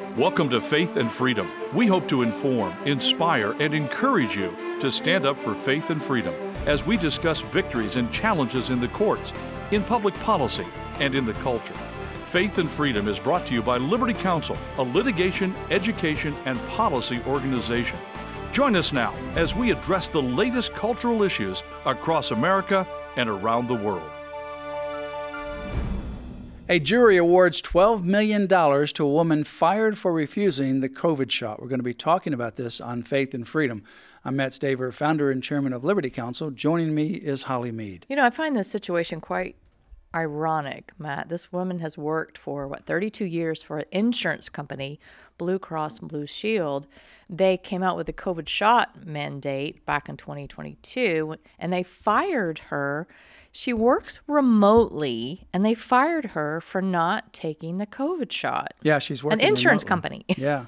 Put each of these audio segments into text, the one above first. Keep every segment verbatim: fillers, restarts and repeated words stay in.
Welcome to Faith and Freedom. We hope to inform, inspire, and encourage you to stand up for faith and freedom as we discuss victories and challenges in the courts, in public policy, and in the culture. Faith and Freedom is brought to you by Liberty Counsel, a litigation, education, and policy organization. Join us now as we address the latest cultural issues across America and around the world. A jury awards twelve million dollars to a woman fired for refusing the COVID shot. We're going to be talking about this on Faith and Freedom. I'm Matt Staver, founder and chairman of Liberty Counsel. Joining me is Holly Mead. You know, I find this situation quite ironic, Matt. This woman has worked for, what, thirty-two years for an insurance company, Blue Cross Blue Shield. They came out with the COVID shot mandate back in twenty twenty-two, and they fired her. She works remotely, and they fired her for not taking the COVID shot. Yeah, she's working An insurance remotely. company. Yeah.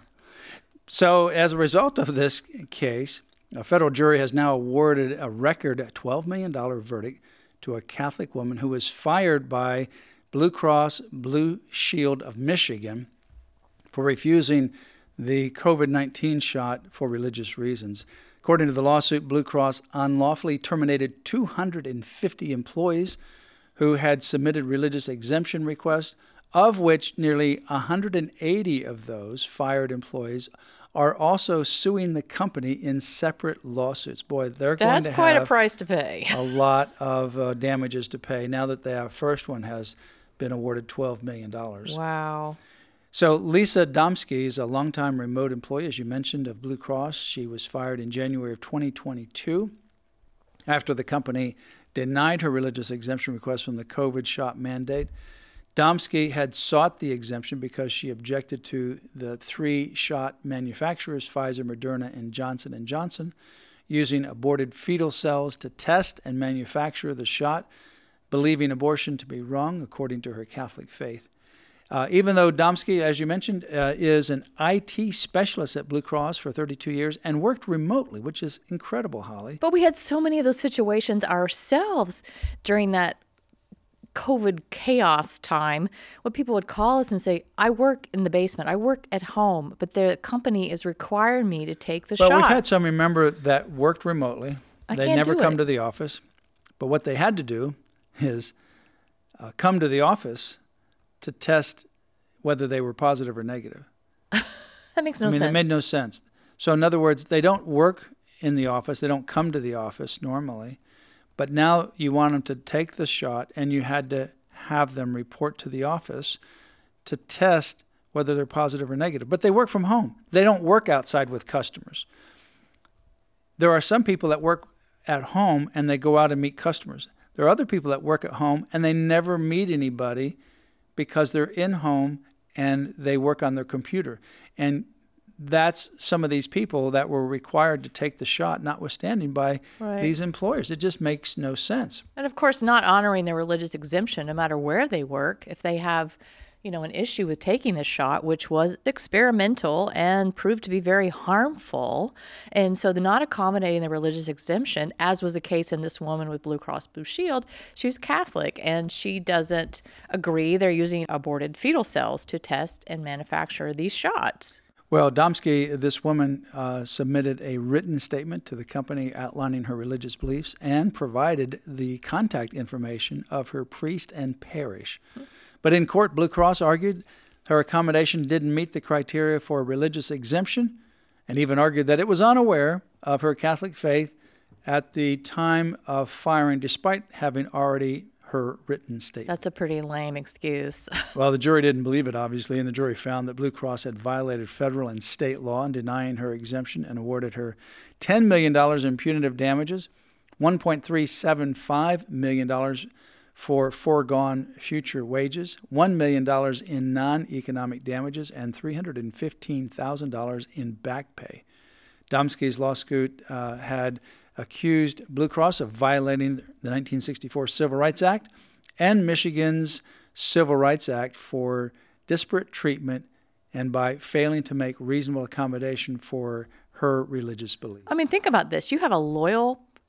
So as a result of this case, a federal jury has now awarded a record twelve million dollars verdict to a Catholic woman who was fired by Blue Cross Blue Shield of Michigan for refusing the COVID nineteen shot for religious reasons. According to the lawsuit, Blue Cross unlawfully terminated two hundred fifty employees who had submitted religious exemption requests, of which nearly one hundred eighty of those fired employees are also suing the company in separate lawsuits. Boy, they're That's going to quite have a price to pay. a lot of uh, damages to pay now that the first one has been awarded twelve million dollars. Wow. So Lisa Domsky is a longtime remote employee, as you mentioned, of Blue Cross. She was fired in January of twenty twenty-two after the company denied her religious exemption request from the COVID shot mandate. Domsky had sought the exemption because she objected to the three shot manufacturers, Pfizer, Moderna, and Johnson and Johnson, using aborted fetal cells to test and manufacture the shot, believing abortion to be wrong, according to her Catholic faith. Uh, even though Domsky, as you mentioned, uh, is an I T specialist at Blue Cross for thirty-two years and worked remotely, which is incredible, Holly. But we had so many of those situations ourselves during that COVID chaos time when people would call us and say, I work in the basement, I work at home, but the company is requiring me to take the but shot. But we've had some, remember, that worked remotely. I They can't never do come it. to the office. But what they had to do is uh, come to the office to test whether they were positive or negative. That makes no I mean, sense. it made no sense. So in other words, they don't work in the office. They don't come to the office normally. But now you want them to take the shot, and you had to have them report to the office to test whether they're positive or negative. But they work from home. They don't work outside with customers. There are some people that work at home, and they go out and meet customers. There are other people that work at home, and they never meet anybody because they're in home and they work on their computer. And that's some of these people that were required to take the shot, notwithstanding by Right. these employers. It just makes no sense. And of course, not honoring their religious exemption, no matter where they work, if they have, you know, an issue with taking the shot, which was experimental and proved to be very harmful. And so they're not accommodating the religious exemption, as was the case in this woman with Blue Cross Blue Shield. She was Catholic, and she doesn't agree they're using aborted fetal cells to test and manufacture these shots. Well, Domsky, this woman, uh, submitted a written statement to the company outlining her religious beliefs and provided the contact information of her priest and parish. But in court, Blue Cross argued her accommodation didn't meet the criteria for a religious exemption, and even argued that it was unaware of her Catholic faith at the time of firing, despite having already her written statement. That's a pretty lame excuse. Well, the jury didn't believe it, obviously, and the jury found that Blue Cross had violated federal and state law in denying her exemption and awarded her ten million dollars in punitive damages, one point three seven five million dollars for foregone future wages, one million dollars in non-economic damages, and three hundred fifteen thousand dollars in back pay. Domsky's lawsuit uh, had accused Blue Cross of violating the nineteen sixty-four Civil Rights Act and Michigan's Civil Rights Act for disparate treatment and by failing to make reasonable accommodation for her religious beliefs. I mean, think about this. You have a loyal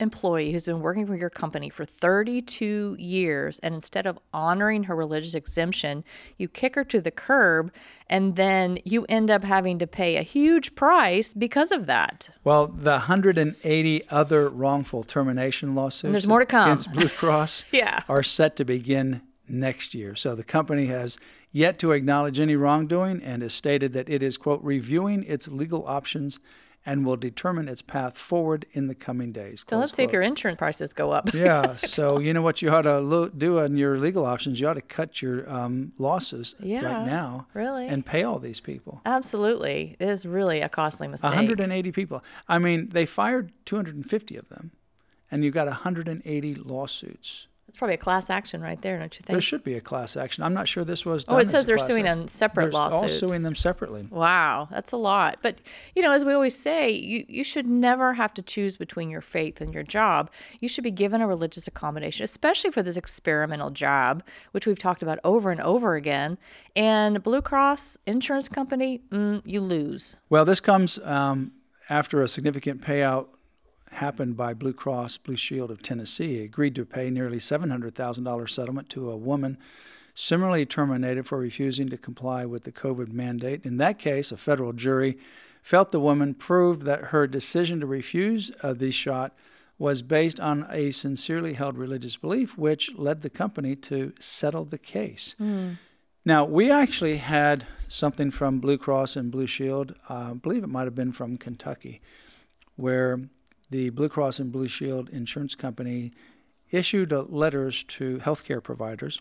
employee who's been working for your company for thirty-two years, and instead of honoring her religious exemption, you kick her to the curb, and then you end up having to pay a huge price because of that. Well, the one hundred eighty other wrongful termination lawsuits And there's more to come. against Blue Cross Yeah. are set to begin next year. So the company has yet to acknowledge any wrongdoing and has stated that it is, quote, reviewing its legal options and will determine its path forward in the coming days. So let's see if your insurance prices go up. Yeah. So you know what you ought to lo- do on your legal options? You ought to cut your um, losses Yeah, right now really. and pay all these people. Absolutely. It is really a costly mistake. one hundred eighty people. I mean, they fired two hundred fifty of them, and you've got one hundred eighty lawsuits. It's probably a class action right there, don't you think? There should be a class action. I'm not sure this was done Oh, it as says a they're class suing action. on separate They're lawsuits. all suing them separately. Wow, that's a lot. But, you know, as we always say, you, you should never have to choose between your faith and your job. You should be given a religious accommodation, especially for this experimental job, which we've talked about over and over again. And Blue Cross Insurance Company, mm, you lose. Well, this comes um, after a significant payout happened by Blue Cross Blue Shield of Tennessee. It agreed to pay nearly seven hundred thousand dollars settlement to a woman similarly terminated for refusing to comply with the COVID mandate. In that case, a federal jury felt the woman proved that her decision to refuse uh, the shot was based on a sincerely held religious belief, which led the company to settle the case. Mm. Now, we actually had something from Blue Cross and Blue Shield, uh, I believe it might have been from Kentucky, where the Blue Cross and Blue Shield Insurance Company issued uh, letters to healthcare providers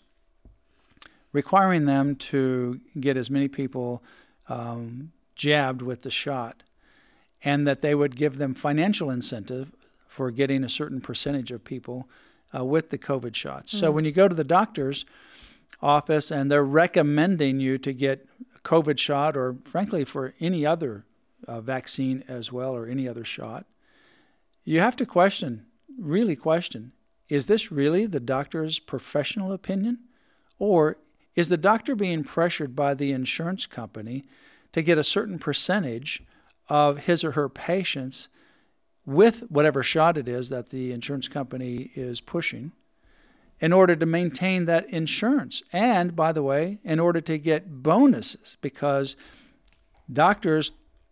requiring them to get as many people um, jabbed with the shot, and that they would give them financial incentive for getting a certain percentage of people uh, with the COVID shots. Mm-hmm. So when you go to the doctor's office and they're recommending you to get a COVID shot, or frankly for any other uh, vaccine as well, or any other shot, you have to question, really question, is this really the doctor's professional opinion? Or is the doctor being pressured by the insurance company to get a certain percentage of his or her patients with whatever shot it is that the insurance company is pushing in order to maintain that insurance? And, by the way, in order to get bonuses, because doctors,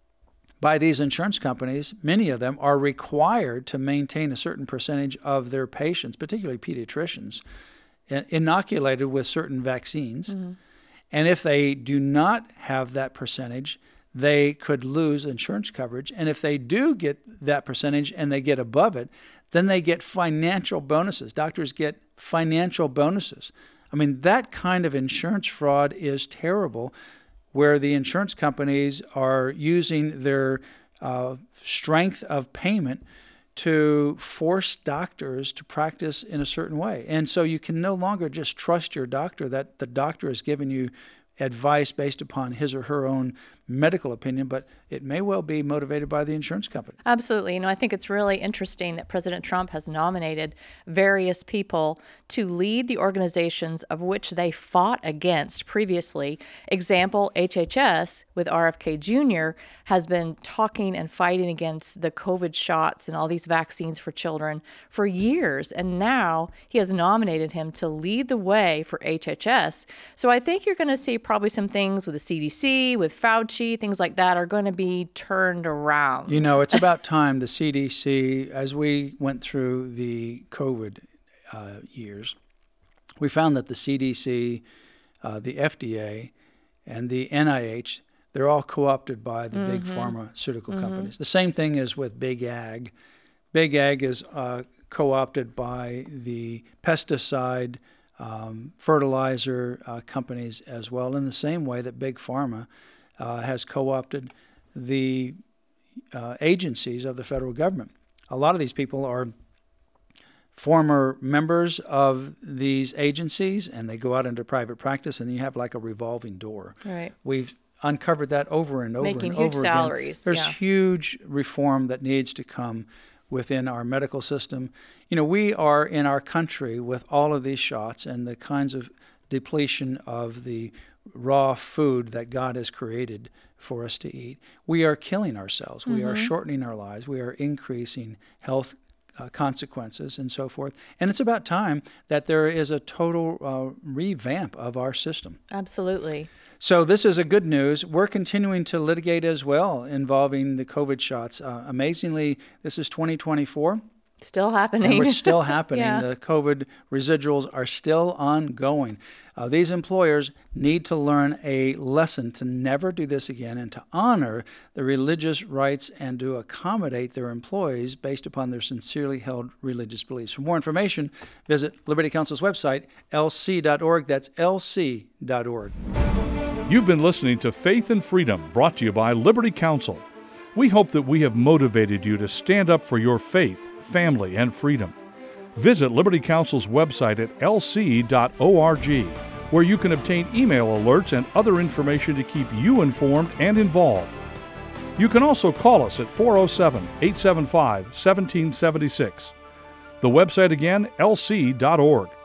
by these insurance companies, many of them are required to maintain a certain percentage of their patients, particularly pediatricians, inoculated with certain vaccines. Mm-hmm. And if they do not have that percentage, they could lose insurance coverage. And if they do get that percentage and they get above it, then they get financial bonuses. Doctors get financial bonuses. I mean, that kind of insurance fraud is terrible, where the insurance companies are using their uh, strength of payment to force doctors to practice in a certain way. And so you can no longer just trust your doctor that the doctor is giving you advice based upon his or her own medical opinion, but it may well be motivated by the insurance company. Absolutely. You know, I think it's really interesting that President Trump has nominated various people to lead the organizations of which they fought against previously. Example, H H S with R F K Junior has been talking and fighting against the COVID shots and all these vaccines for children for years. And now he has nominated him to lead the way for H H S. So I think you're going to see probably some things with the C D C, with Fauci, things like that are going to be turned around. You know, it's about time the C D C, as we went through the COVID uh, years, we found that the C D C, uh, the F D A, and the N I H, they're all co-opted by the mm-hmm. big pharmaceutical mm-hmm. companies. The same thing is with Big Ag. Big Ag is uh, co-opted by the pesticide Um, fertilizer uh, companies as well, in the same way that Big Pharma uh, has co-opted the uh, agencies of the federal government. A lot of these people are former members of these agencies, and they go out into private practice, and you have like a revolving door. Right. We've uncovered that over and over Making and huge over salaries. again. There's yeah. huge reform that needs to come within our medical system. You know, we are in our country with all of these shots and the kinds of depletion of the raw food that God has created for us to eat. We are killing ourselves. Mm-hmm. We are shortening our lives. We are increasing health uh, consequences and so forth. And it's about time that there is a total uh, revamp of our system. Absolutely. So this is a good news. We're continuing to litigate as well involving the COVID shots. Uh, amazingly, this is twenty twenty-four. Still happening. And we're still happening. Yeah. The COVID residuals are still ongoing. Uh, these employers need to learn a lesson to never do this again and to honor the religious rights and to accommodate their employees based upon their sincerely held religious beliefs. For more information, visit Liberty Counsel's website, L C dot org. That's L C dot org. You've been listening to Faith and Freedom, brought to you by Liberty Counsel. We hope that we have motivated you to stand up for your faith, family, and freedom. Visit Liberty Counsel's website at L C dot org, where you can obtain email alerts and other information to keep you informed and involved. You can also call us at four oh seven, eight seven five, one seven seven six. The website again, L C dot org.